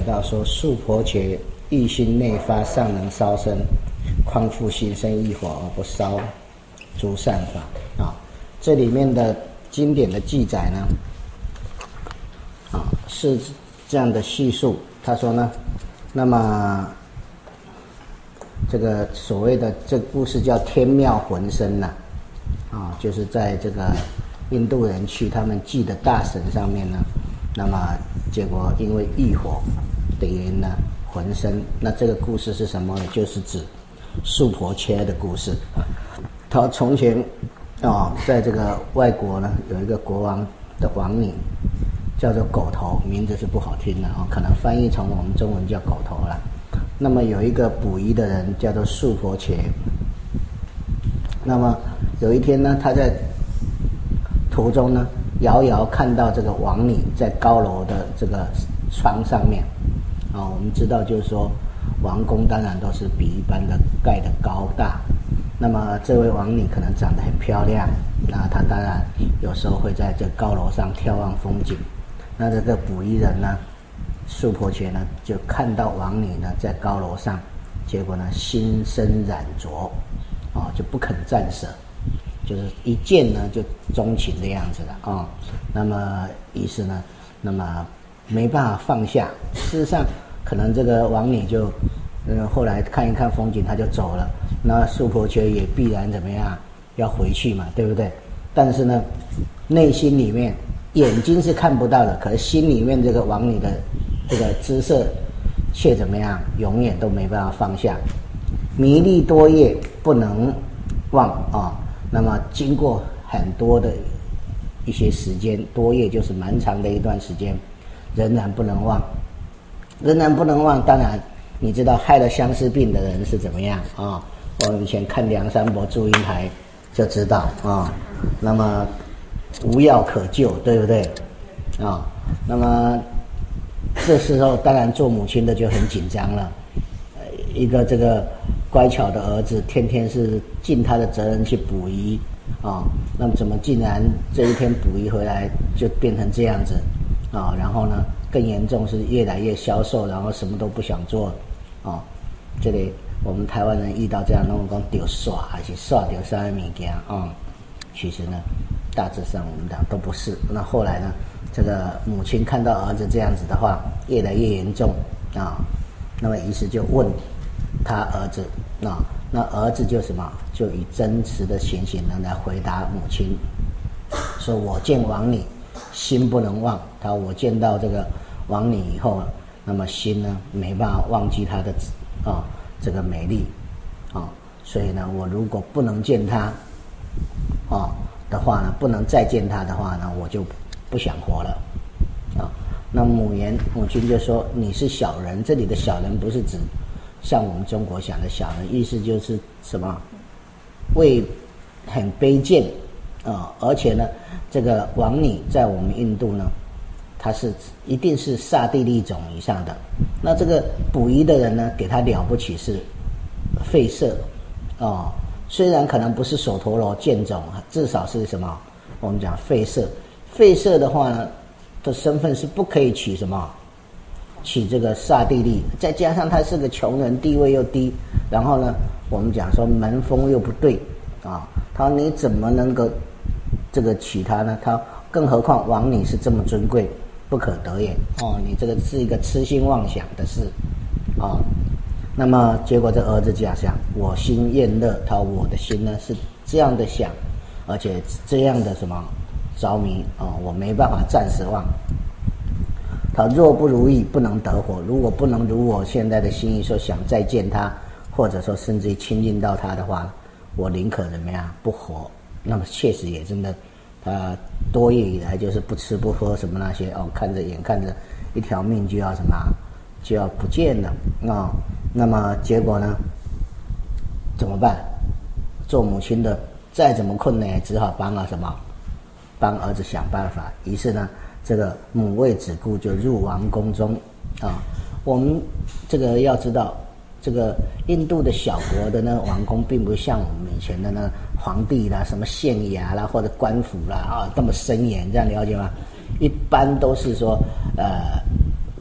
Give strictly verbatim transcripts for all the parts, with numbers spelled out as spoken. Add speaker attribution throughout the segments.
Speaker 1: 到说，素婆伽一心内发，尚能烧身，匡复心生一火而不烧诸善法啊。这里面的经典的记载呢，啊是这样的叙述。他说呢，那么这个所谓的这个故事叫天妙浑身呐，啊，就是在这个印度人去他们祭的大神上面呢，那么结果因为异火的原因呢，浑身。那这个故事是什么呢？就是指素婆伽的故事。他从前哦，在这个外国呢，有一个国王的王女叫做狗头，名字是不好听的哦，可能翻译成我们中文叫狗头了。那么有一个捕鱼的人叫做素婆伽。那么有一天呢，他在途中呢，遥遥看到这个王女在高楼的这个窗上面啊、哦，我们知道就是说，王宫当然都是比一般的盖的高大。那么这位王女可能长得很漂亮，那她当然有时候会在这高楼上眺望风景。那这个捕鱼人呢，素婆伽呢，就看到王女呢在高楼上，结果呢心生染着，哦，就不肯暂舍，就是一见呢就钟情的样子了啊、哦。那么于是呢，那么没办法放下。事实上，可能这个王女就，嗯，后来看一看风景，她就走了。那素婆伽也必然怎么样，要回去嘛，对不对？但是呢，内心里面眼睛是看不到的，可是心里面这个王女的这个姿色却怎么样，永远都没办法放下，迷离多夜不能忘啊、哦。那么经过很多的一些时间，多夜就是蛮长的一段时间，仍然不能忘，仍然不能忘。当然，你知道害了相思病的人是怎么样啊、哦？我们以前看梁山伯祝英台就知道啊、哦。那么无药可救，对不对啊、哦？那么这时候当然做母亲的就很紧张了，一个这个乖巧的儿子天天是尽他的责任去捕鱼啊、哦，那么怎么竟然这一天捕鱼回来就变成这样子啊、哦？然后呢，更严重是越来越消瘦，然后什么都不想做啊、哦。这里我们台湾人遇到这样，那我讲丢耍还是耍丢啥物件啊？其实呢，大致上我们讲都不是。那后来呢，这个母亲看到儿子这样子的话，越来越严重啊、哦，那么于是就问他儿子啊、哦，那儿子就什么，就以真实的情形呢来回答母亲，说我见王女心不能忘。他我见到这个王女以后，那么心呢没办法忘记她的啊、哦、这个美丽啊、哦，所以呢，我如果不能见她啊、哦、的话呢，不能再见她的话呢，我就不想活了啊、哦。那母言母亲就说你是小人，这里的小人不是指像我们中国想的小人，意思就是什么，为很卑贱啊、呃，而且呢，这个王女在我们印度呢，他是一定是刹帝利种以上的。那这个捕鱼的人呢，给他了不起是吠舍哦，虽然可能不是首陀罗见种，至少是什么？我们讲吠舍。吠舍的话呢，的身份是不可以取什么？取这个刹帝利，再加上他是个穷人，地位又低，然后呢，我们讲说门风又不对啊，他说你怎么能够这个娶她呢？他更何况王女是这么尊贵，不可得也哦，你这个是一个痴心妄想的事啊。那么结果这儿子这样想，我心厌乐，他我的心呢是这样的想，而且这样的什么着迷啊，我没办法暂时忘。他若不如意，不能得活。如果不能如我现在的心意，说想再见他，或者说甚至于亲近到他的话，我宁可怎么样不活。那么确实也真的，他多夜以来就是不吃不喝什么那些哦，看着眼看着一条命就要什么就要不见了啊、哦。那么结果呢，怎么办？做母亲的再怎么困难，也只好帮了什么，帮儿子想办法。于是呢，这个母为子故，就入王宫中啊。我们这个要知道，这个印度的小国的呢王宫，并不像我们以前的呢皇帝啦、什么县衙啦或者官府啦啊这么森严，这样了解吗？一般都是说呃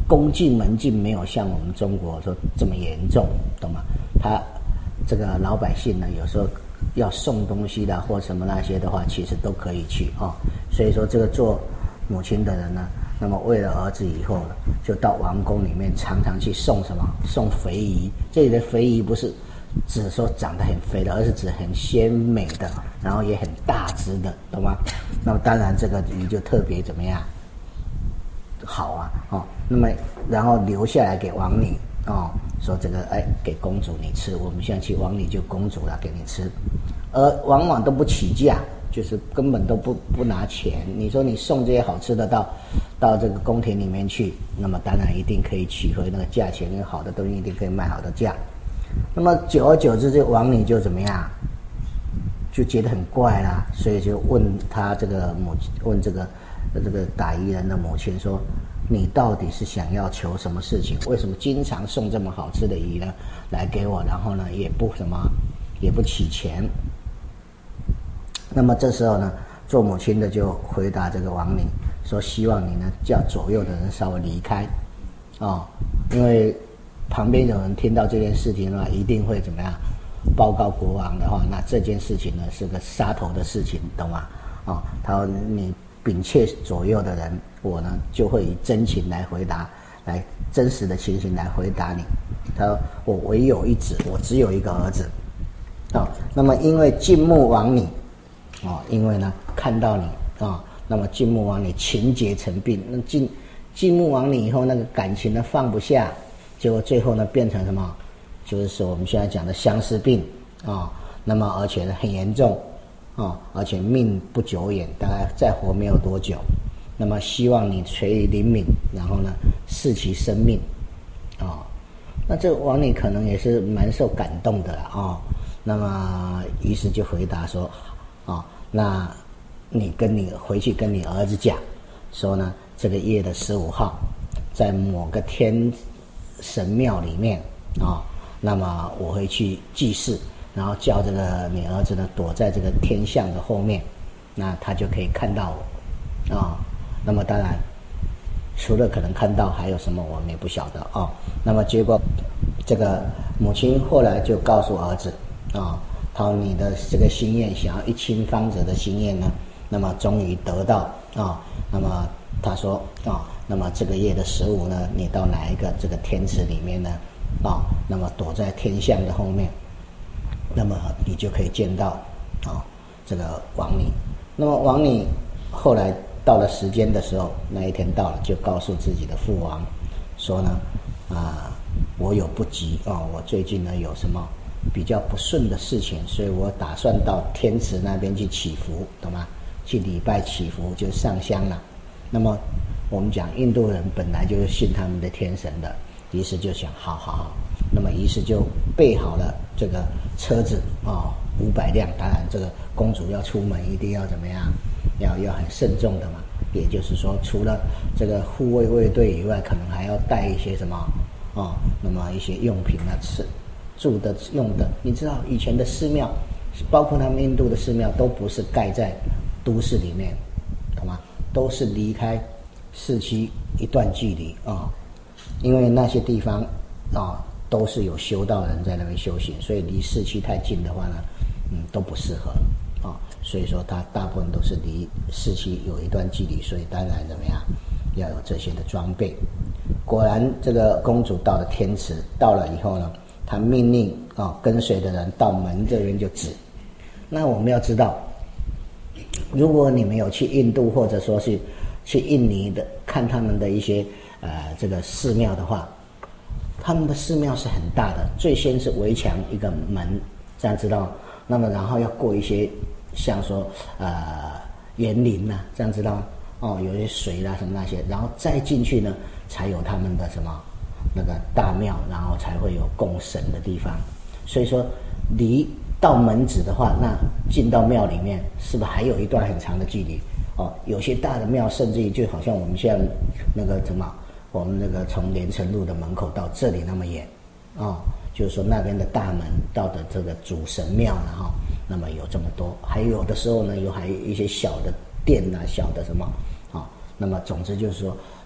Speaker 1: 恭敬门禁没有像我们中国说这么严重，懂吗？他这个老百姓呢，有时候要送东西的或什么那些的话，其实都可以去哦。所以说这个做母亲的人呢，那么为了儿子以后呢，就到王宫里面常常去送什么？送肥鱼。这里的肥鱼不是指说长得很肥的，而是指很鲜美的，然后也很大只的，懂吗？那么当然这个鱼就特别怎么样？好啊，哦，那么然后留下来给王女哦，说这个哎给公主你吃，我们现在去王女就公主了给你吃，而往往都不起价，就是根本都不不拿钱。你说你送这些好吃的到到这个宫廷里面去，那么当然一定可以取回那个价钱，跟好的东西一定可以卖好的价。那么久而久之，这王女就怎么样？就觉得很怪啦，所以就问他这个母问这个这个打渔人的母亲说：“你到底是想要求什么事情？为什么经常送这么好吃的鱼呢来给我？然后呢也不什么也不起钱？”那么这时候呢，做母亲的就回答这个王女说：“希望你呢叫左右的人稍微离开，哦，因为旁边有人听到这件事情的话，一定会怎么样？”报告国王的话，那这件事情呢是个杀头的事情，懂吗？哦，他说你摒窃左右的人，我呢就会以真情来回答，来真实的情形来回答你。他说我唯有一子，我只有一个儿子。哦，那么因为晋穆王女，哦，因为呢看到你啊、哦，那么晋穆王女情结成病，那晋晋穆王女以后那个感情呢放不下，结果最后呢变成什么？就是说我们现在讲的相思病啊、哦，那么而且呢很严重啊、哦，而且命不久远，大概再活没有多久。那么希望你垂于灵敏，然后呢视其生命啊、哦。那这王女可能也是蛮受感动的啊、哦。那么于是就回答说啊、哦，那你跟你回去跟你儿子讲，说呢这个月的十五号，在某个天神庙里面啊。哦，那么我会去祭祀，然后叫这个你儿子呢躲在这个天象的后面，那他就可以看到我啊、哦。那么当然，除了可能看到，还有什么我们也不晓得哦。那么结果，这个母亲后来就告诉儿子啊、哦，他说你的这个心愿，想要一亲芳泽的心愿呢，那么终于得到啊、哦。那么他说啊、哦，那么这个月的十五呢，你到哪一个这个天池里面呢？啊、哦，那么躲在天象的后面，那么你就可以见到啊、哦、这个王女。那么王女后来到了时间的时候，那一天到了，就告诉自己的父王说呢，啊，我有不急啊、哦，我最近呢有什么比较不顺的事情，所以我打算到天池那边去祈福，懂吗？去礼拜祈福，就上香了。那么我们讲印度人本来就是信他们的天神的。于是就想，好好好，那么于是就备好了这个车子啊，五百辆。当然，这个公主要出门一定要怎么样，要要很慎重的嘛。也就是说，除了这个护卫卫队以外，可能还要带一些什么啊，那么一些用品啊，吃、住的、用的。你知道以前的寺庙，包括他们印度的寺庙，都不是盖在都市里面，懂吗？都是离开市区一段距离啊。因为那些地方啊都是有修道人在那边修行，所以离市区太近的话呢，嗯都不适合啊。所以说它大部分都是离市区有一段距离，所以当然怎么样要有这些的装备。果然这个公主到了天池，到了以后呢，她命令啊跟随的人到门这边就指。那我们要知道，如果你们有去印度或者说是去印尼的看他们的一些呃，这个寺庙的话，他们的寺庙是很大的，最先是围墙一个门，这样知道吗？那么然后要过一些像说呃园林呐、啊，这样知道吗？哦，有些水啦、啊、什么那些，然后再进去呢，才有他们的什么那个大庙，然后才会有供神的地方。所以说，离到门子的话，那进到庙里面是不是还有一段很长的距离？哦，有些大的庙甚至于就好像我们现在那个什么。我们那个从连城路的门口到这里那么远，哦，就是说那边的大门到的这个主神庙然后那么有这么多，还有的时候呢有还有一些小的店啊，小的什么啊、哦，那么总之就是说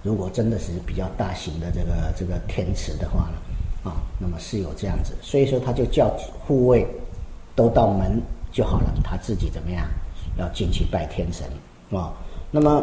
Speaker 1: 如果真的是比较大型的这个这个天池的话呢，啊，那么是有这样子，所以说他就叫护卫都到门就好了，他自己怎么样要进去拜天神啊。那么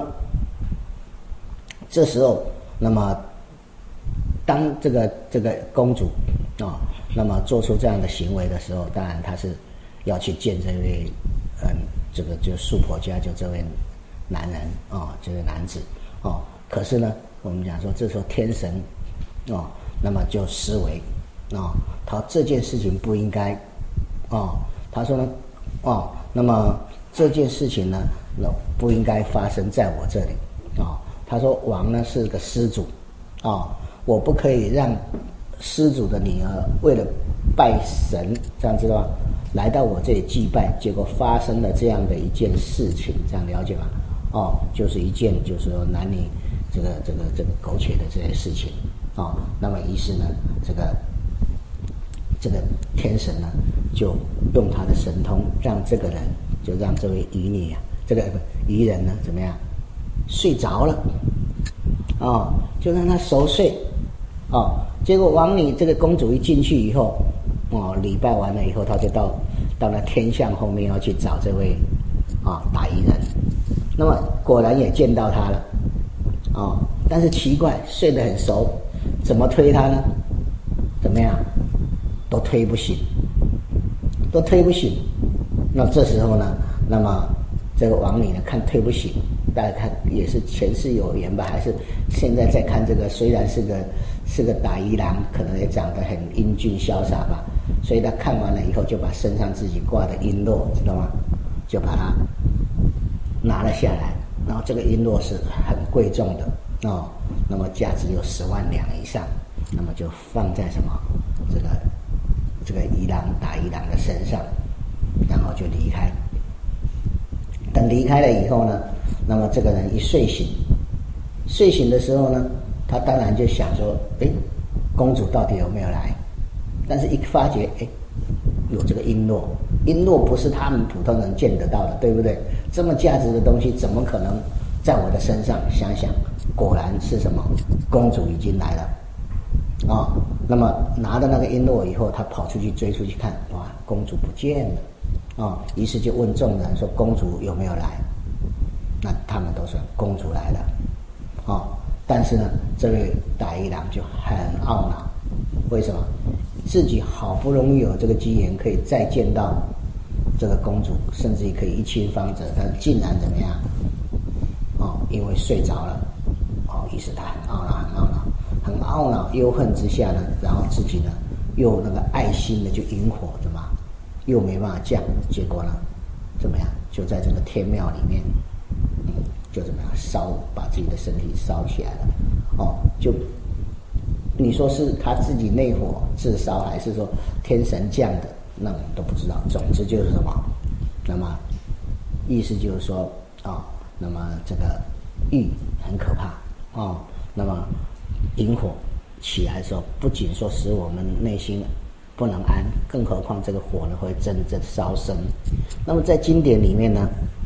Speaker 1: 这时候，那么当这个这个公主啊，那么做出这样的行为的时候，当然她是要去见这位嗯，这个就素婆家就这位男人啊，这位男子哦。可是呢，我们讲说这时候天神哦，那么就思维啊，他这件事情不应该哦，他说呢哦，那么这件事情呢，那不应该发生在我这里啊。他说王呢是个施主啊，我不可以让施主的女儿为了拜神，这样知道吗？来到我这里祭拜，结果发生了这样的一件事情，这样了解吗？哦，就是一件就是说男女这个这个这个苟且的这些事情啊、哦。那么于是呢，这个这个天神呢，就用他的神通，让这个人就让这位渔女啊，这个渔人呢怎么样睡着了啊、哦，就让他熟睡哦。结果王女这个公主一进去以后。哦，礼拜完了以后，他就到到了天象后面要去找这位啊、哦、打渔人。那么果然也见到他了，哦，但是奇怪，睡得很熟，怎么推他呢？怎么样，都推不醒，都推不醒。那这时候呢，那么这个王女呢，看推不醒，大家看也是前世有缘吧，还是现在在看这个，虽然是个是个打渔郎，可能也长得很英俊潇洒吧。所以他看完了以后，就把身上自己挂的璎珞，知道吗？就把它拿了下来。然后这个璎珞是很贵重的哦，那么价值有十万两以上，那么就放在什么这个这个渔郎打渔郎的身上，然后就离开。等离开了以后呢，那么这个人一睡醒，睡醒的时候呢，他当然就想说：哎，公主到底有没有来？但是一发觉，哎，有这个璎珞，璎珞不是他们普通人见得到的，对不对？这么价值的东西，怎么可能在我的身上？想想，果然是什么？公主已经来了，啊、哦！那么拿着那个璎珞以后，他跑出去追出去看，哇，公主不见了，啊、哦！于是就问众人说：公主有没有来？那他们都说公主来了，啊、哦！但是呢，这位打渔郎就很懊恼，为什么？自己好不容易有这个机缘可以再见到这个公主，甚至于可以一亲芳泽，但竟然怎么样？哦，因为睡着了，哦，于是他很懊恼，很懊恼，很懊恼，忧恨之下呢，然后自己呢又那个爱心的就引火，怎么又没办法降，结果呢怎么样？就在这个天庙里面，嗯，就怎么样烧，把自己的身体烧起来了，哦，就。你说是他自己内火自烧，还是说天神降的？那我们都不知道。总之就是什么？那么意思就是说啊、哦，那么这个欲很可怕啊、哦。那么引火起来的时候，不仅说使我们内心不能安，更何况这个火呢会真正烧身。那么在经典里面呢，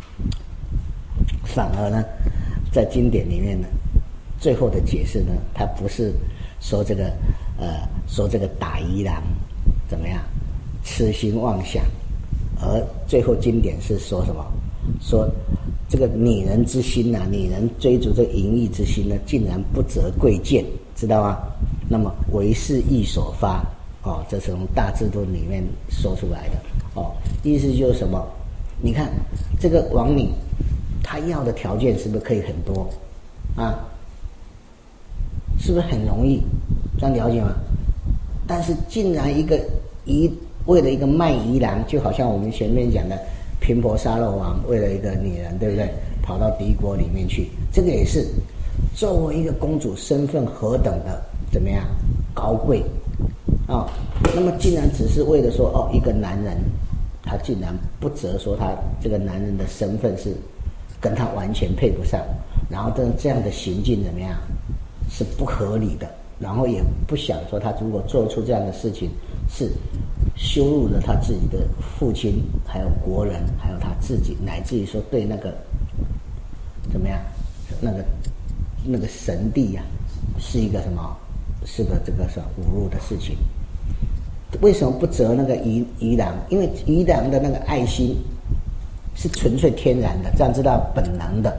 Speaker 1: 反而呢，在经典里面呢，最后的解释呢，它不是。说这个，呃，说这个打渔郎怎么样，痴心妄想，而最后经典是说什么？说这个女人之心呐、啊，女人追逐这淫欲之心呢，竟然不择贵贱，知道吗？那么为是欲所发，哦，这是从大智度里面说出来的，哦，意思就是什么？你看这个王女，她要的条件是不是可以很多啊？是不是很容易？这样了解吗？但是竟然一个一为了一个卖渔郎，就好像我们前面讲的频婆沙漏王为了一个女人，对不对？跑到敌国里面去，这个也是作为一个公主身份何等的怎么样高贵啊、哦？那么竟然只是为了说哦，一个男人，他竟然不择说他这个男人的身份是跟他完全配不上，然后这这样的行径怎么样？是不合理的，然后也不想说他如果做出这样的事情，是羞辱了他自己的父亲，还有国人，还有他自己，乃至于说对那个怎么样，那个那个神地呀、啊，是一个什么？是个这个是侮辱的事情。为什么不择那个宜宜郎？因为宜郎的那个爱心是纯粹天然的，这样知道本能的。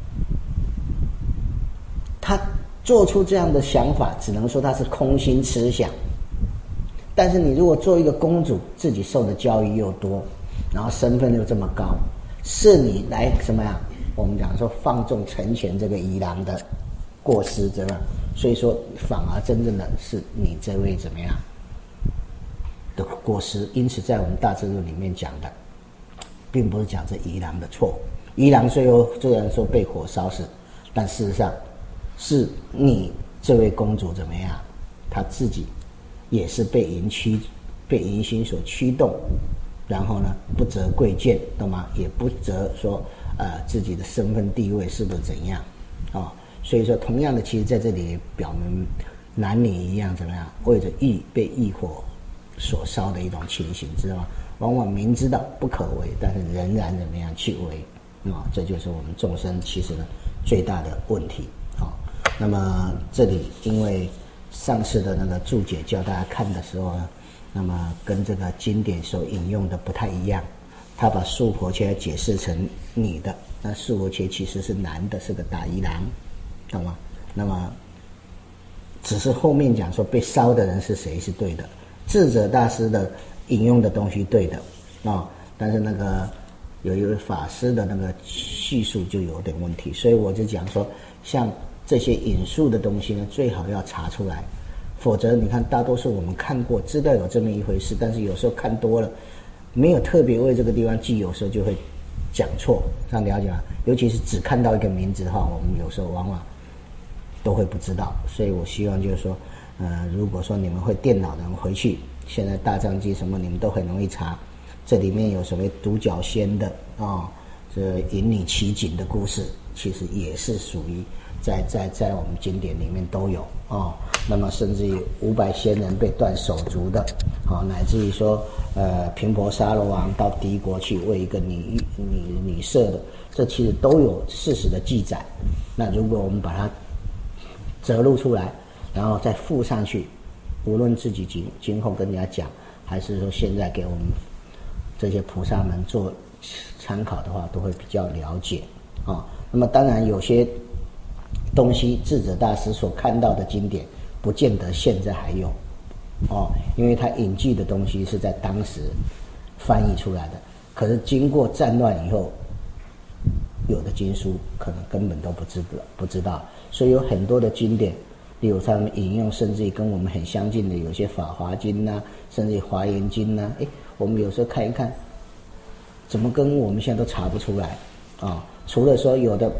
Speaker 1: 他做出这样的想法，只能说他是空心痴想。但是你如果做一个公主，自己受的教育又多，然后身份又这么高，是你来什么呀？我们讲说放纵成全这个宜郎的过失，对吧？所以说反而真正的是你这位怎么样的过失。因此在我们大智度里面讲的，并不是讲这宜郎的错。宜郎虽后虽然说被火烧死，但事实上是你这位公主怎么样，她自己也是被淫驱被淫心所驱动，然后呢不择贵贱，懂吗？也不择说呃自己的身份地位是不是怎样啊、哦？所以说同样的，其实在这里表明男女一样怎么样，为着欲被欲火所烧的一种情形，知道吗？往往明知道不可为，但是仍然怎么样去为啊、哦？这就是我们众生其实呢最大的问题啊、哦。那么这里因为上次的那个注解教大家看的时候呢，那么跟这个经典所引用的不太一样，他把素婆切解释成女的，那素婆切其实是男的，是个大姨郎，懂吗？那么只是后面讲说被烧的人是谁是对的，智者大师的引用的东西对的啊、哦，但是那个有一位法师的那个叙述就有点问题，所以我就讲说，像这些引述的东西呢，最好要查出来，否则你看大多数我们看过，知道有这么一回事，但是有时候看多了，没有特别为这个地方记，有时候就会讲错，这样了解吗？尤其是只看到一个名字的话，我们有时候往往都会不知道。所以我希望就是说，呃，如果说你们会电脑的人回去，现在大藏经什么你们都很容易查，这里面有所谓独角仙的啊、哦，这引你奇景的故事，其实也是属于在在在我们经典里面都有啊、哦。那么甚至于五百仙人被断手足的，好、哦，乃至于说呃频婆沙罗王到敌国去为一个女女女色的，这其实都有事实的记载。那如果我们把它折录出来，然后再附上去，无论自己今今后跟人家讲，还是说现在给我们这些菩萨们做参考的话，都会比较了解啊、哦。那么当然有些东西智者大师所看到的经典，不见得现在还有哦，因为他引据的东西是在当时翻译出来的，可是经过战乱以后，有的经书可能根本都不知道不知道，所以有很多的经典，例如他们引用甚至于跟我们很相近的有些法华经呐、啊，甚至于华严经呐、啊，诶，我们有时候看一看，怎么跟我们现在都查不出来啊、哦？除了说有的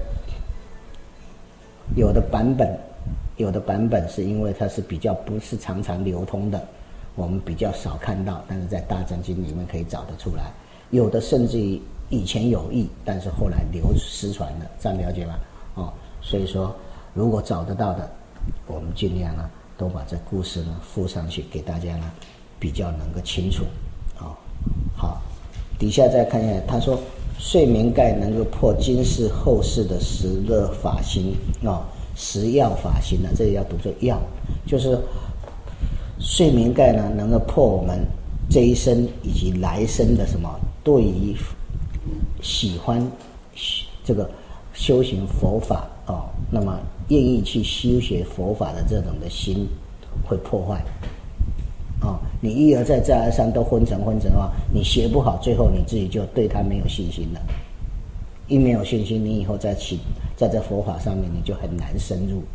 Speaker 1: 有的版本，有的版本是因为它是比较不是常常流通的，我们比较少看到，但是在大藏经里面可以找得出来。有的甚至于以前有意，但是后来流失传了，这样了解吗？哦，所以说如果找得到的，我们尽量呢都把这故事呢附上去，给大家呢比较能够清楚。哦，好，底下再看一下，他说睡眠盖能够破今世后世的十个法心哦，十要法心呢，这里要读作要，就是睡眠盖呢能够破我们这一生以及来生的什么对于喜欢这个修行佛法哦，那么愿意去修学佛法的这种的心会破坏哦。你一而再再而三都昏沉昏沉的话，你学不好，最后你自己就对他没有信心了。一没有信心，你以后再起在这佛法上面你就很难深入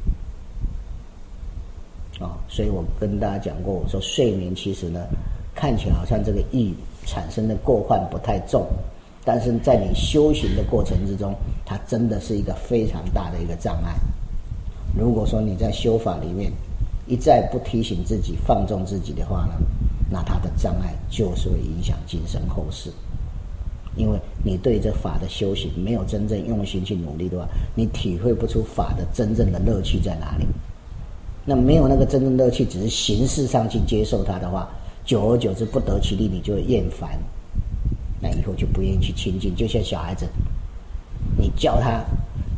Speaker 1: 哦。所以我跟大家讲过，我说睡眠其实呢看起来好像这个意产生的过患不太重，但是在你修行的过程之中，它真的是一个非常大的一个障碍。如果说你在修法里面一再不提醒自己放纵自己的话呢，那它的障碍就是会影响今生后世。因为你对这法的修行没有真正用心去努力的话，你体会不出法的真正的乐趣在哪里。那没有那个真正乐趣，只是形式上去接受它的话，久而久之不得其利，你就会厌烦，那以后就不愿意去亲近。就像小孩子，你教他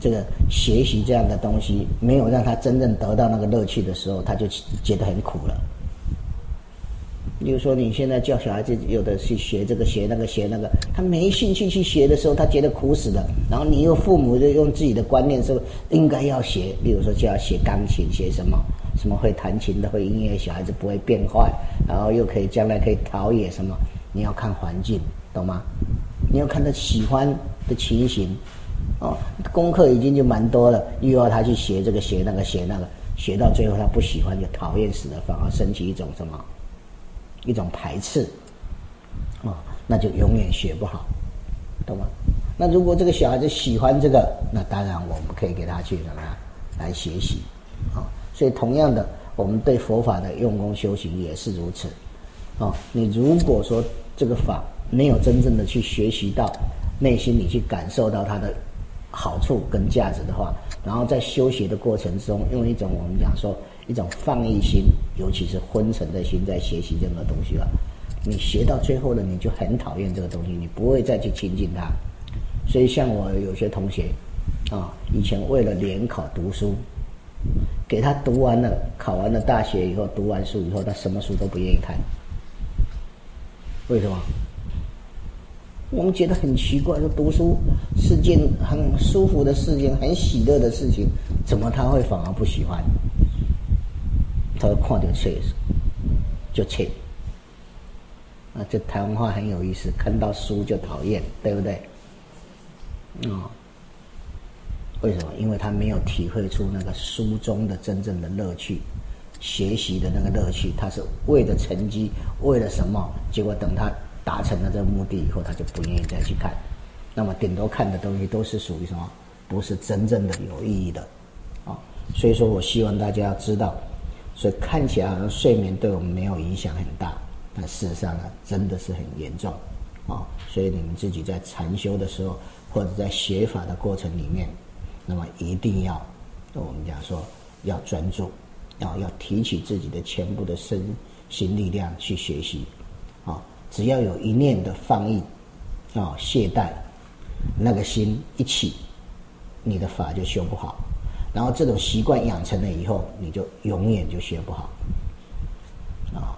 Speaker 1: 这个学习这样的东西没有让他真正得到那个乐趣的时候，他就觉得很苦了。比如说你现在叫小孩子有的去学这个学那个学那个，他没兴趣去学的时候，他觉得苦死了。然后你又父母就用自己的观念说应该要学，比如说就要学钢琴，学什么什么会弹琴的会音乐，小孩子不会变坏，然后又可以将来可以陶冶什么。你要看环境，懂吗？你要看他喜欢的情形。哦，功课已经就蛮多了，又要他去学这个学那个学那个，学到最后他不喜欢就讨厌死了，反而升起一种什么？一种排斥，哦，那就永远学不好，懂吗？那如果这个小孩子喜欢这个，那当然我们可以给他去什么来学习，啊、哦，所以同样的，我们对佛法的用功修行也是如此，哦，你如果说这个法没有真正的去学习到，内心里去感受到它的好处跟价值的话，然后在修学的过程中，用一种我们讲说一种放逸心，尤其是昏沉的心，在学习任何东西了，你学到最后呢，你就很讨厌这个东西，你不会再去亲近它。所以像我有些同学啊，以前为了联考读书，给他读完了，考完了大学以后，读完书以后，他什么书都不愿意看。为什么？我们觉得很奇怪，说读书是件很舒服的事情，很喜乐的事情，怎么他会反而不喜欢？他说看到册就册啊，这台湾话很有意思，看到书就讨厌，对不对？哦，为什么？因为他没有体会出那个书中的真正的乐趣，学习的那个乐趣，他是为了成绩，为了什么？结果等他达成了这个目的以后，他就不愿意再去看。那么顶多看的东西都是属于什么？不是真正的有意义的啊、哦。所以说我希望大家要知道，所以看起来好像睡眠对我们没有影响很大，但事实上呢，真的是很严重啊、哦。所以你们自己在禅修的时候，或者在学法的过程里面，那么一定要我们讲说要专注，要要提起自己的全部的身心力量去学习啊、哦。只要有一念的放逸啊、哦、懈怠，那个心一起，你的法就修不好。然后这种习惯养成了以后，你就永远就学不好啊、哦。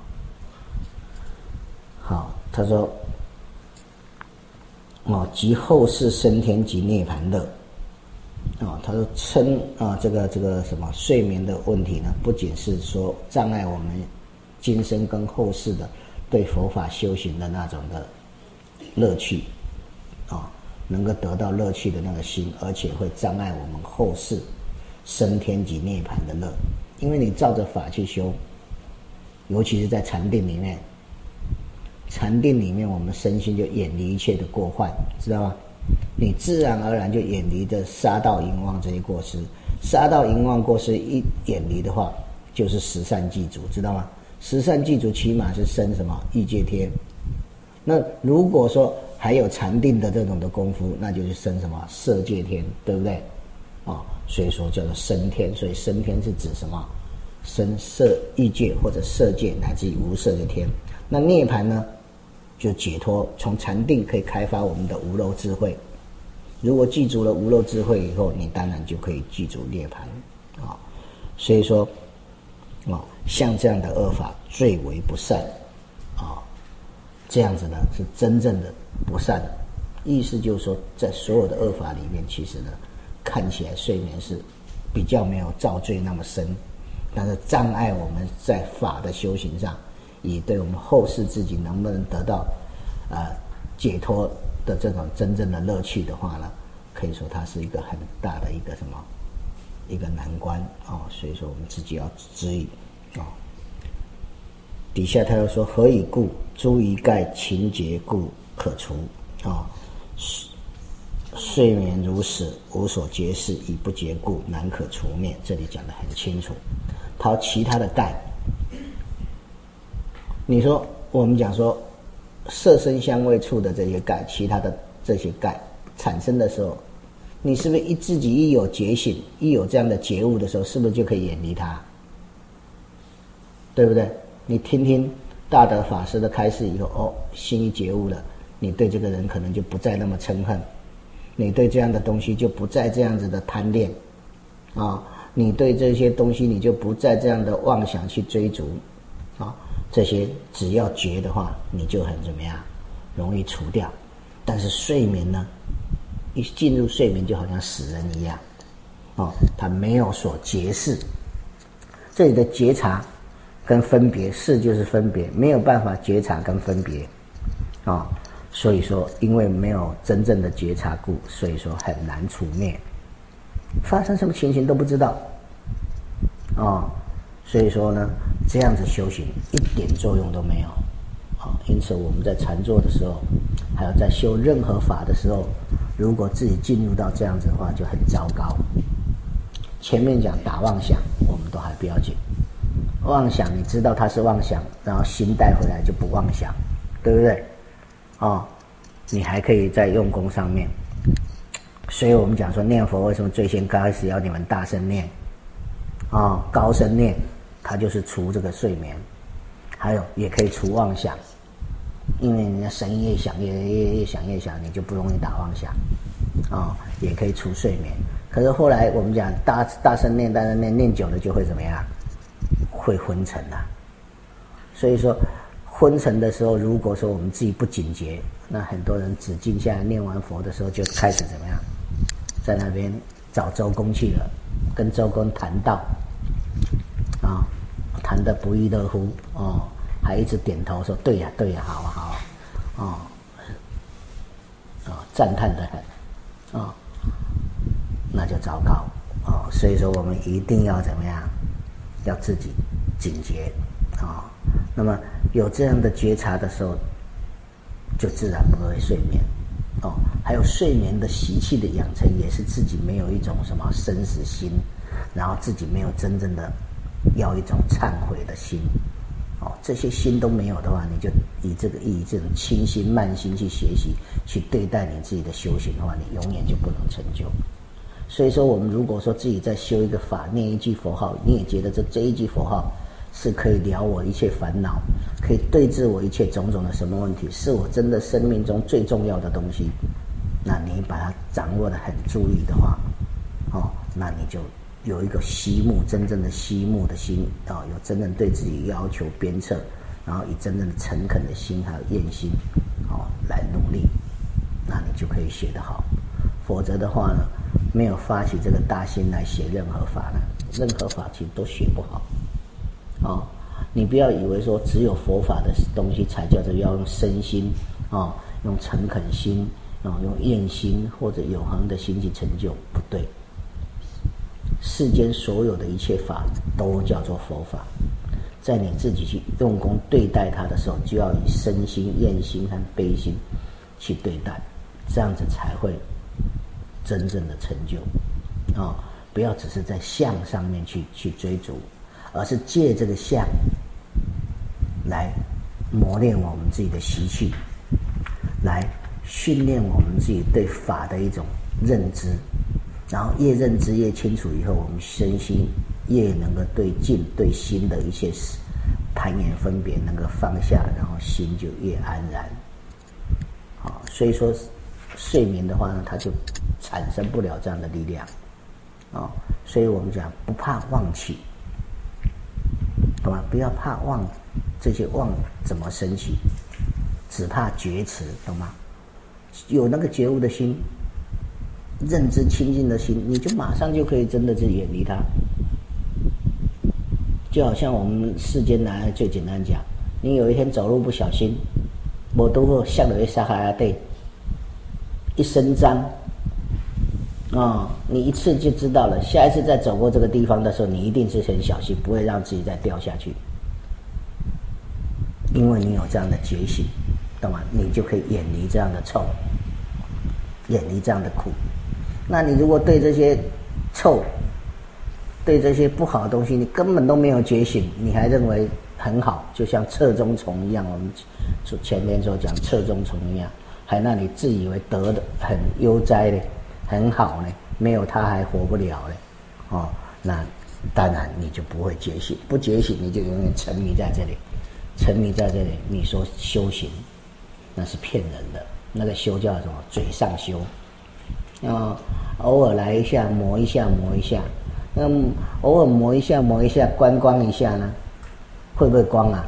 Speaker 1: 好，他说哦，即后世升天及涅槃乐啊、哦。他说称啊、哦，这个这个什么睡眠的问题呢，不仅是说障碍我们今生跟后世的对佛法修行的那种的乐趣啊、哦，能够得到乐趣的那个心，而且会障碍我们后世升天及涅槃的乐。因为你照着法去修，尤其是在禅定里面，禅定里面我们身心就远离一切的过患，知道吗？你自然而然就远离的杀盗淫妄这些过失。杀盗淫妄过失一远离的话，就是十善具足，知道吗？十善具足起码是升什么欲界天。那如果说还有禅定的这种的功夫，那就是升什么色界天，对不对？啊、哦，所以说叫做升天。所以升天是指什么？升色欲界或者色界乃至于无色的天。那涅槃呢，就解脱，从禅定可以开发我们的无漏智慧。如果记住了无漏智慧以后，你当然就可以记住涅槃啊、哦。所以说啊、哦，像这样的恶法最为不善啊、哦，这样子呢是真正的不善。意思就是说，在所有的恶法里面，其实呢看起来睡眠是比较没有造罪那么深，但是障碍我们在法的修行上，以对我们后世自己能不能得到呃解脱的这种真正的乐趣的话呢，可以说它是一个很大的一个什么一个难关啊、哦。所以说我们自己要知意啊、哦。底下他又说：何以故？诸一盖情结故可除啊。哦，睡眠如死，无所结事，以不结故，难可除灭。这里讲得很清楚。他其他的盖，你说我们讲说色身香味触的这些盖，其他的这些盖产生的时候，你是不是一自己一有觉醒，一有这样的觉悟的时候，是不是就可以远离它？对不对？你听听大德法师的开示以后，哦，心一觉悟了，你对这个人可能就不再那么嗔恨。 你对这样的东西就不再这样子的贪恋啊，你对这些东西你就不再这样的妄想去追逐啊，这些只要觉的话，你就很怎么样，容易除掉。但是睡眠呢，一进入睡眠就好像死人一样哦，他没有所觉视。这里的觉察跟分别，视就是分别，没有办法觉察跟分别啊、哦，所以说因为没有真正的觉察故，所以说很难除灭，发生什么情形都不知道啊、哦，所以说呢，这样子修行一点作用都没有啊、哦。因此我们在禅坐的时候，还有在修任何法的时候，如果自己进入到这样子的话，就很糟糕。前面讲打妄想，我们都还不要紧。妄想，你知道它是妄想，然后心带回来就不妄想，对不对？哦，你还可以在用功上面。所以我们讲说念佛为什么最先开始要你们大声念，哦，高声念，它就是除这个睡眠，还有也可以除妄想，因为人家声音越响越越越响越响，你就不容易打妄想，哦，也可以除睡眠。可是后来我们讲大大声念大声念念久了就会怎么样？会昏沉啊。所以说昏沉的时候，如果说我们自己不警觉，那很多人只静下来念完佛的时候就开始怎么样，在那边找周公去了，跟周公谈道啊、哦，谈得不亦乐乎哦，还一直点头说对呀、啊、对呀、啊、好啊好啊哦哦，赞叹得很哦，那就糟糕哦。所以说我们一定要怎么样，要自己警觉啊、哦。那么有这样的觉察的时候，就自然不会睡眠哦。还有睡眠的习气的养成，也是自己没有一种什么生死心，然后自己没有真正的要一种忏悔的心哦。这些心都没有的话，你就以这个以这种轻心慢心去学习，去对待你自己的修行的话，你永远就不能成就。所以说我们如果说自己在修一个法，念一句佛号，你也觉得这这一句佛号是可以了我一切烦恼，可以对治我一切种种的什么问题，是我真的生命中最重要的东西，那你把它掌握得很注意的话哦，那你就有一个惜目，真正的惜目的心啊、哦，有真正对自己要求鞭策，然后以真正的诚恳的心还有愿心哦来努力，那你就可以学得好。否则的话呢，没有发起这个大心来学任何法呢，任何法其实都学不好哦。你不要以为说只有佛法的东西才叫做要用身心哦，用诚恳心哦，用愿心或者永恒的心去成就，不对。世间所有的一切法都叫做佛法，在你自己去用功对待它的时候，就要以身心、愿心和悲心去对待，这样子才会真正的成就啊、哦！不要只是在相上面去去追逐，而是借这个相来磨练我们自己的习气，来训练我们自己对法的一种认知，然后越认知越清楚以后，我们身心越能够对境对心的一些攀缘分别能够放下，然后心就越安然。好、哦，所以说睡眠的话呢，它就产生不了这样的力量啊、哦，所以我们讲不怕妄起，懂吗？不要怕妄，这些妄怎么升起？只怕觉迟，懂吗？有那个觉悟的心，认知清净的心，你就马上就可以真的去远离它。就好像我们世间来最简单讲，你有一天走路不小心，我都会向了一沙海对。一伸张啊、哦，你一次就知道了，下一次再走过这个地方的时候，你一定是很小心，不会让自己再掉下去，因为你有这样的觉醒，懂吗？你就可以远离这样的臭，远离这样的苦。那你如果对这些臭，对这些不好的东西，你根本都没有觉醒，你还认为很好，就像侧中虫一样，我们前面所讲侧中虫一样，还那里自以为得的很悠哉的，很好呢，没有他还活不了嘞，哦，那当然你就不会觉醒，不觉醒你就永远沉迷在这里，沉迷在这里，你说修行，那是骗人的，那个修叫什么？嘴上修， 啊，偶尔来一下，磨一下，磨一下。那偶尔磨一下，磨一下，观光一下呢，会不会光啊？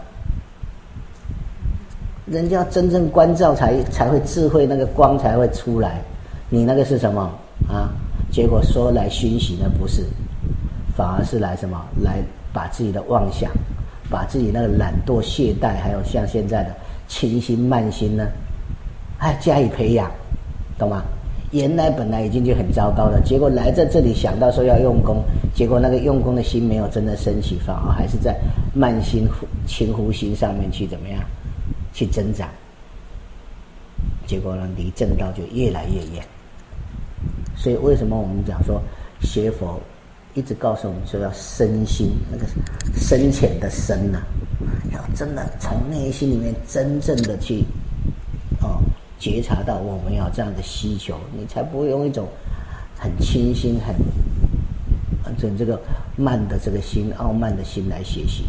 Speaker 1: 人家真正关照才才会智慧，那个光才会出来。你那个是什么啊？结果说来熏习呢，不是，反而是来什么？来把自己的妄想，把自己那个懒惰、懈怠，还有像现在的轻心、慢心呢，哎，加以培养，懂吗？原来本来已经就很糟糕了，结果来在这里想到说要用功，结果那个用功的心没有真的升起，反而还是在慢心、轻忽心上面去怎么样？去增长，结果呢，离正道就越来越远。所以为什么我们讲说学佛一直告诉我们说要深心，那个深浅的深啊，要真的从内心里面真正的去哦觉察到我们要这样的需求，你才不会用一种很清新、很很这个慢的这个心、傲慢的心来学习。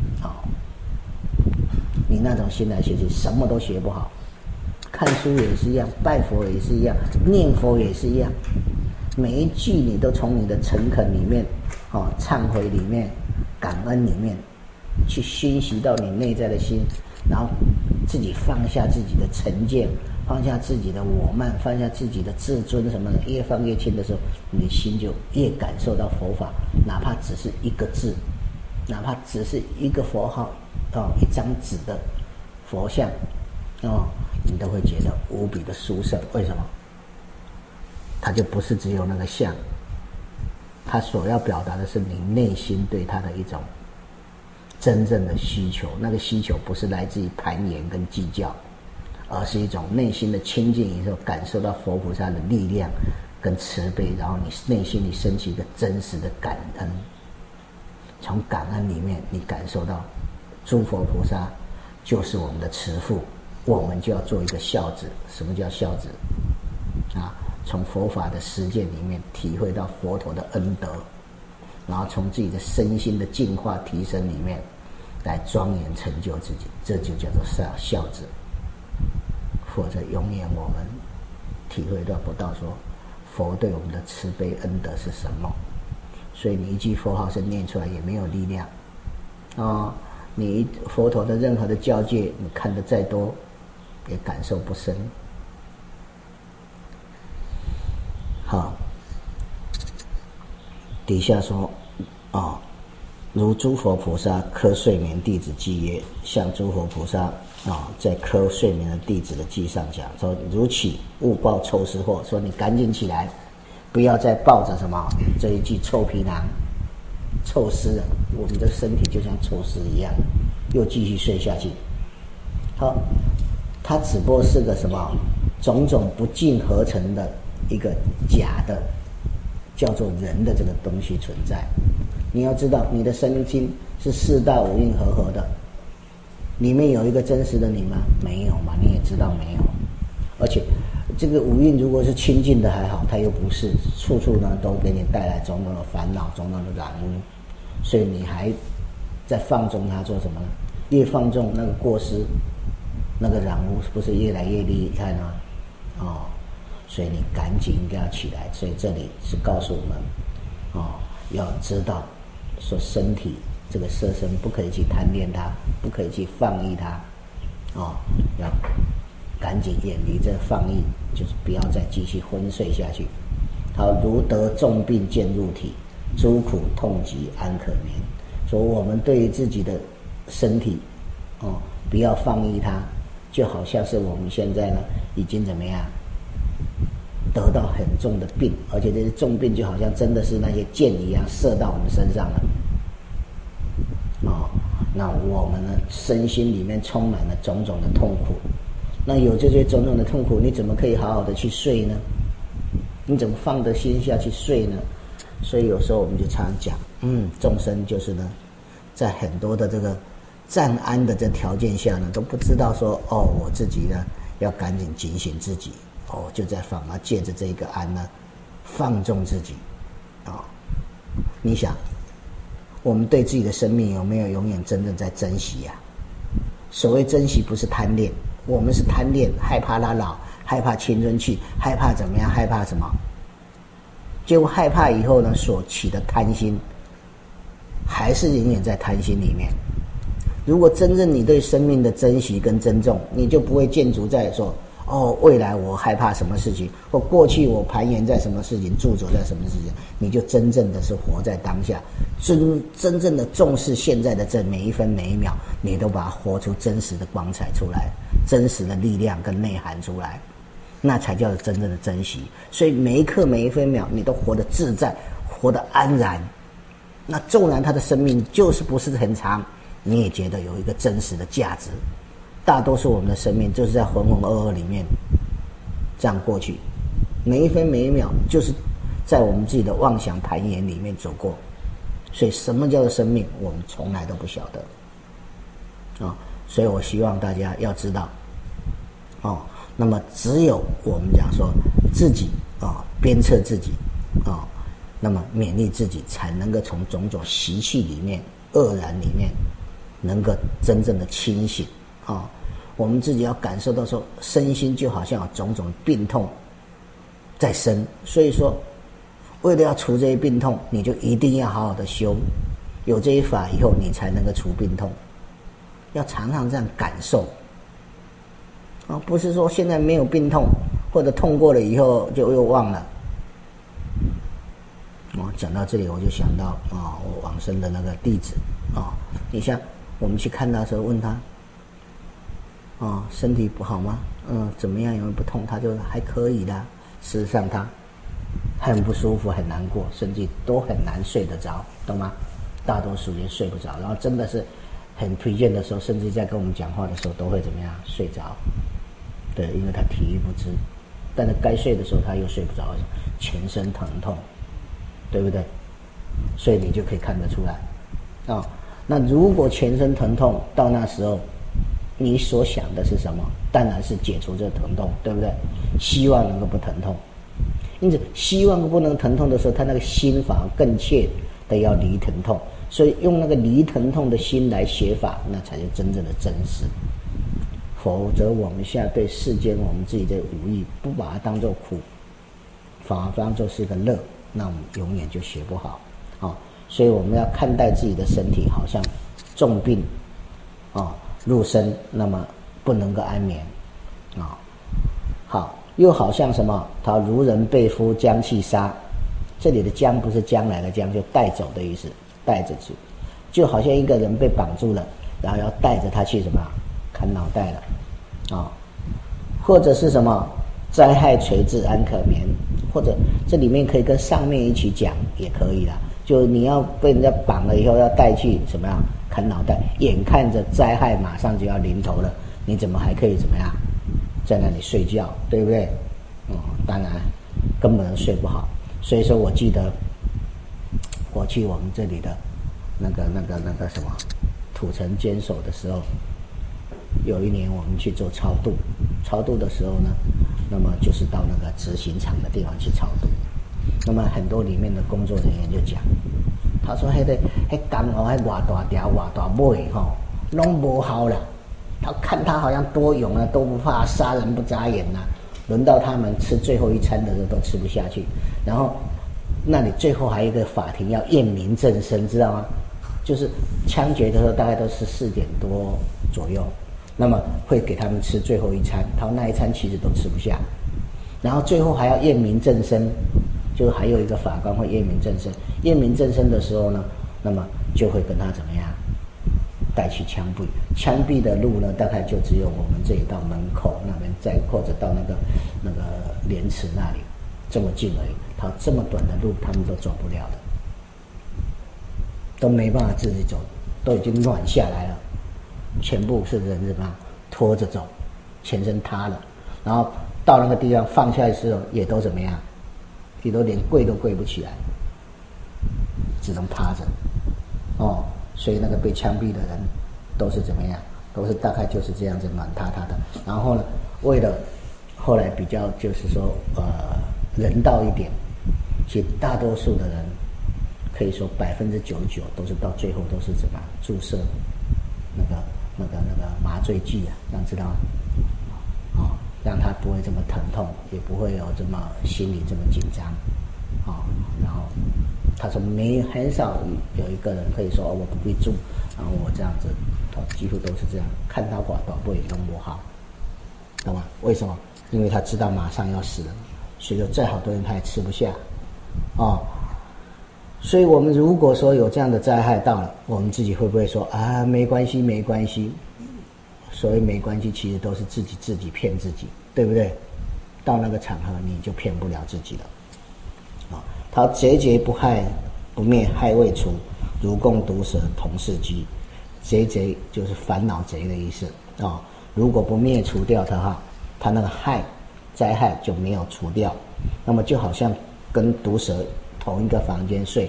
Speaker 1: 你那种心来学习，什么都学不好。看书也是一样，拜佛也是一样，念佛也是一样。每一句你都从你的诚恳里面，哦，忏悔里面，感恩里面，去熏习到你内在的心，然后自己放下自己的成见，放下自己的我慢，放下自己的自尊什么的，越放越轻的时候，你的心就越感受到佛法，哪怕只是一个字，哪怕只是一个佛号。哦，一张纸的佛像，哦，你都会觉得无比的殊胜。为什么？它就不是只有那个像，它所要表达的是你内心对它的一种真正的需求。那个需求不是来自于攀岩跟计较，而是一种内心的清净以后，感受到佛菩萨的力量跟慈悲，然后你内心里升起一个真实的感恩。从感恩里面，你感受到诸佛菩萨就是我们的慈父，我们就要做一个孝子。什么叫孝子啊？从佛法的实践里面体会到佛陀的恩德，然后从自己的身心的净化提升里面来庄严成就自己，这就叫做孝孝子。否则永远我们体会到不到说佛对我们的慈悲恩德是什么。所以你一句佛号是念出来也没有力量啊、哦！你佛陀的任何的教诫，你看得再多，也感受不深。好，底下说啊、哦，如诸佛菩萨刻睡眠弟子记曰，像诸佛菩萨啊、哦，在刻睡眠的弟子的记上讲说，如起勿抱臭尸货，说你赶紧起来。不要再抱着什么这一具臭皮囊、臭尸了，我们的身体就像臭尸一样，又继续睡下去。好，它只不过是个什么种种不尽合成的一个假的，叫做人的这个东西存在。你要知道，你的身心是四大五蕴合合的，里面有一个真实的你吗？没有嘛，你也知道没有。而且这个五蕴如果是清净的还好，它又不是，处处呢都给你带来种种的烦恼、种种的染污，所以你还在放纵它做什么呢？越放纵那个过失，那个染污不是越来越厉害吗？哦，所以你赶紧应该要起来。所以这里是告诉我们，哦，要知道说身体这个色身不可以去贪恋它，不可以去放逸它，哦，要赶紧远离这放逸，就是不要再继续昏睡下去。好，如得重病渐入体，诸苦痛疾安可眠。说我们对于自己的身体，哦，不要放逸它，就好像是我们现在呢已经怎么样得到很重的病，而且这些重病就好像真的是那些箭一样射到我们身上了。哦，那我们呢身心里面充满了种种的痛苦。那有这些种种的痛苦，你怎么可以好好的去睡呢？你怎么放得心下去睡呢？所以有时候我们就常讲，嗯，众生就是呢，在很多的这个暂安的这条件下呢，都不知道说，哦，我自己呢要赶紧警醒自己，哦，就在反而借着这个安呢，放纵自己，哦，你想，我们对自己的生命有没有永远真正在珍惜呀、啊？所谓珍惜，不是贪恋。我们是贪恋，害怕它老，害怕青春去，害怕怎么样？害怕什么？ 结果害怕以后呢，所起的贪心，还是永远在贪心里面。如果真正你对生命的珍惜跟尊重，你就不会建筑在说，哦，未来我害怕什么事情，或过去我盘延在什么事情，驻着在什么事情，你就真正的是活在当下，真真正的重视现在的这每一分每一秒，你都把它活出真实的光彩出来，真实的力量跟内涵出来，那才叫做真正的珍惜。所以每一刻每一分秒，你都活得自在，活得安然。那纵然他的生命就是不是很长，你也觉得有一个真实的价值。大多数我们的生命就是在浑浑噩噩里面这样过去，每一分每一秒就是在我们自己的妄想盘延里面走过。所以什么叫做生命，我们从来都不晓得啊、哦！所以我希望大家要知道哦。那么只有我们讲说自己啊、哦、鞭策自己啊、哦，那么勉励自己，才能够从种种习气里面、愕然里面，能够真正的清醒啊、哦。我们自己要感受到说，身心就好像有种种病痛在身，所以说为了要除这些病痛，你就一定要好好的修，有这一法以后，你才能够除病痛。要常常这样感受啊、哦，不是说现在没有病痛，或者痛过了以后就又忘了。哦，讲到这里我就想到啊、哦，我往生的那个弟子啊、哦，你像我们去看他的时候，问他啊、哦，身体不好吗？嗯，怎么样？有没有不痛？他就还可以的。事实上他很不舒服，很难过，甚至都很难睡得着，懂吗？大多数也睡不着，然后真的是很疲倦的时候，甚至在跟我们讲话的时候都会怎么样？睡着。对，因为他体力不支，但是该睡的时候他又睡不着，全身疼痛，对不对？所以你就可以看得出来啊、哦。那如果全身疼痛，到那时候你所想的是什么？当然是解除这个疼痛，对不对？希望能够不疼痛。因此希望不能疼痛的时候，他那个心法更切的要离疼痛，所以用那个离疼痛的心来学法，那才是真正的真实。否则我们现在对世间我们自己的武艺不把它当作苦，反而当作是一个乐，那我们永远就学不好啊、哦。所以我们要看待自己的身体好像重病啊、哦、入身，那么不能够安眠啊、哦。好，又好像什么？他如人被夫将气杀，这里的将不是将来的将，就带走的意思，带着去，就好像一个人被绑住了，然后要带着他去什么砍脑袋了啊、哦，或者是什么灾害垂至安可眠，或者这里面可以跟上面一起讲也可以啦。就你要被人家绑了以后要带去什么样砍脑袋，眼看着灾害马上就要临头了，你怎么还可以怎么样在那里睡觉，对不对？哦，当然根本睡不好。所以说我记得我去我们这里的那个那个那个什么土城坚守的时候，有一年我们去做超度，超度的时候呢，那么就是到那个执行场的地方去超度。那么很多里面的工作人员就讲，他说那个那干哦，那偌大条偌大尾吼，拢无效啦。他看他好像多勇啊，都不怕杀人不眨眼呐、啊。轮到他们吃最后一餐的时候都吃不下去，然后那里最后还有一个法庭要验明正身，知道吗？就是枪决的时候大概都是四点多左右，那么会给他们吃最后一餐，他那一餐其实都吃不下，然后最后还要验明正身，就还有一个法官会验明正身。验明正身的时候呢，那么就会跟他怎么样？带去枪毙，枪毙的路呢，大概就只有我们这一道门口那边，再或者到那个那个莲池那里，这么近而已。他这么短的路，他们都走不了的，都没办法自己走，都已经软下来了，全部是人怎么样拖着走，全身塌了，然后到那个地方放下的时候，也都怎么样，也都连跪都跪不起来，只能趴着，哦。所以那个被枪毙的人都是怎么样？都是大概就是这样子软塌塌的。然后呢，为了后来比较就是说呃人道一点，其实大多数的人可以说百分之九十九都是到最后都是怎么注射那个那个那个麻醉剂啊，这样知道吗？哦，让他不会这么疼痛，也不会有这么心里这么紧张，哦， 后他说没很少有一个人可以说、哦、我不必住，然后我这样子，他几乎都是这样，看他寡短不也弄不好，懂吗？为什么？因为他知道马上要死了，所以说再好多人他也吃不下，哦。所以我们如果说有这样的灾害到了，我们自己会不会说啊没关系没关系？所谓没关系，其实都是自己自己骗自己，对不对？到那个场合你就骗不了自己了。啊、哦，他节节不害不灭，害未除，如共毒蛇同是机。节节就是烦恼贼的意思啊、哦。如果不灭除掉它哈，它那个害灾害就没有除掉，那么就好像跟毒蛇同一个房间睡。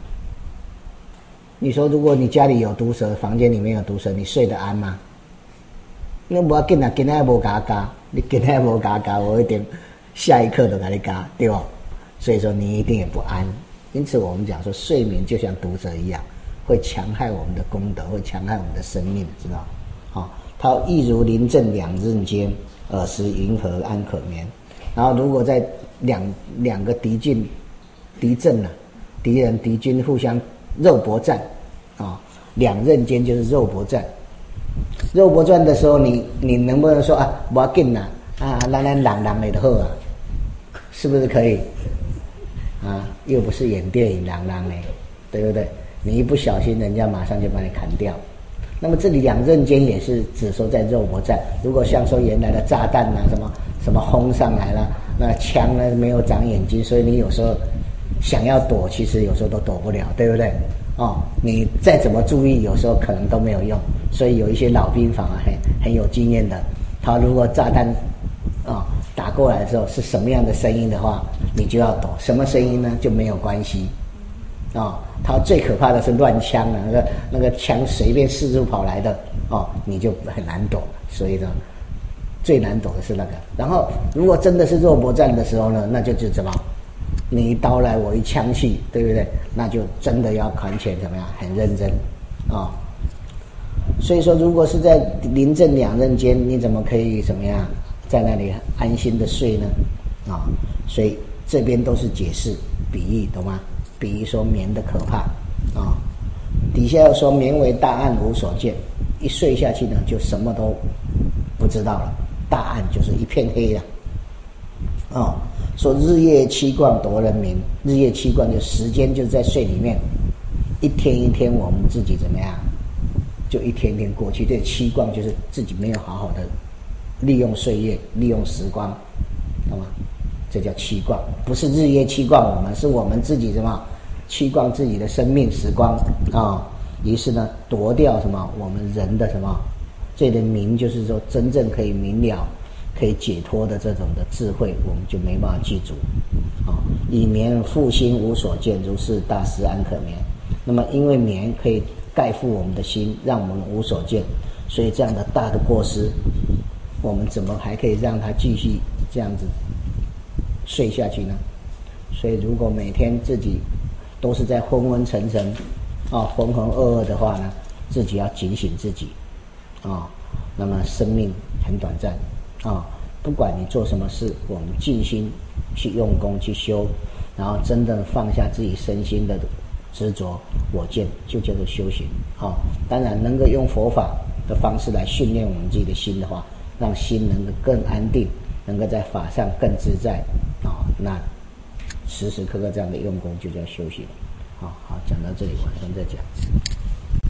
Speaker 1: 你说如果你家里有毒蛇，房间里面有毒蛇，你睡得安吗？那不要紧啊，今天无嘎嘎，你今天无嘎嘎，我一定下一刻都给你嘎，对吧？所以说你一定也不安。因此我们讲说，睡眠就像毒蛇一样，会强害我们的功德，会强害我们的生命，知道？好、哦，它亦如临阵两刃间，尔时云何安可眠？然后如果在两两个敌境。敌阵啊，敌人敌军互相肉搏战啊、哦，两刃间就是肉搏战。肉搏战的时候，你你能不能说啊，不要紧啦，啊，咱咱人人的就好啊，是不是可以？啊，又不是演电影人人的，对不对？你一不小心，人家马上就把你砍掉。那么这里两刃间也是指说在肉搏战。如果像说原来的炸弹啊，什么什么轰上来了，那枪呢没有长眼睛，所以你有时候。想要躲，其实有时候都躲不了，对不对？哦，你再怎么注意，有时候可能都没有用。所以有一些老兵房啊，很很有经验的，他如果炸弹啊、哦、打过来的时候是什么样的声音的话，你就要躲。什么声音呢？就没有关系。啊、哦，他最可怕的是乱枪啊，那个那个枪随便四处跑来的哦，你就很难躲。所以呢，最难躲的是那个。然后如果真的是肉搏战的时候呢，那就就怎么？你一刀来我一枪去，对不对？那就真的要砍拳怎么样？很认真啊、哦。所以说，如果是在临阵两刃间，你怎么可以怎么样在那里安心的睡呢？啊、哦，所以这边都是解释比喻，懂吗？比喻说眠的可怕啊、哦。底下又说眠为大暗无所见，一睡下去呢，就什么都不知道了。大暗就是一片黑了。哦，说日夜七冠夺人眠，日夜七冠就时间就在睡里面，一天一天我们自己怎么样，就一天一天过去。这七冠就是自己没有好好的利用岁月，利用时光，懂吗？这叫七冠，不是日夜七冠我们，是我们自己什么七冠自己的生命时光啊、哦。于是呢，夺掉什么我们人的什么，这里明就是说真正可以明了。可以解脱的这种的智慧，我们就没办法记住。啊、哦，以眠复心无所见，如是大师安可眠？那么因为眠可以盖覆我们的心，让我们无所见，所以这样的大的过失，我们怎么还可以让它继续这样子睡下去呢？所以如果每天自己都是在昏昏沉沉啊、浑浑噩噩的话呢，自己要警醒自己啊、哦。那么生命很短暂。啊、哦，不管你做什么事，我们尽心去用功去修，然后真正放下自己身心的执着我见，就叫做修行。好、哦，当然能够用佛法的方式来训练我们自己的心的话，让心能够更安定，能够在法上更自在啊、哦，那时时刻刻这样的用功就叫修行。好好，讲到这里，晚上再讲。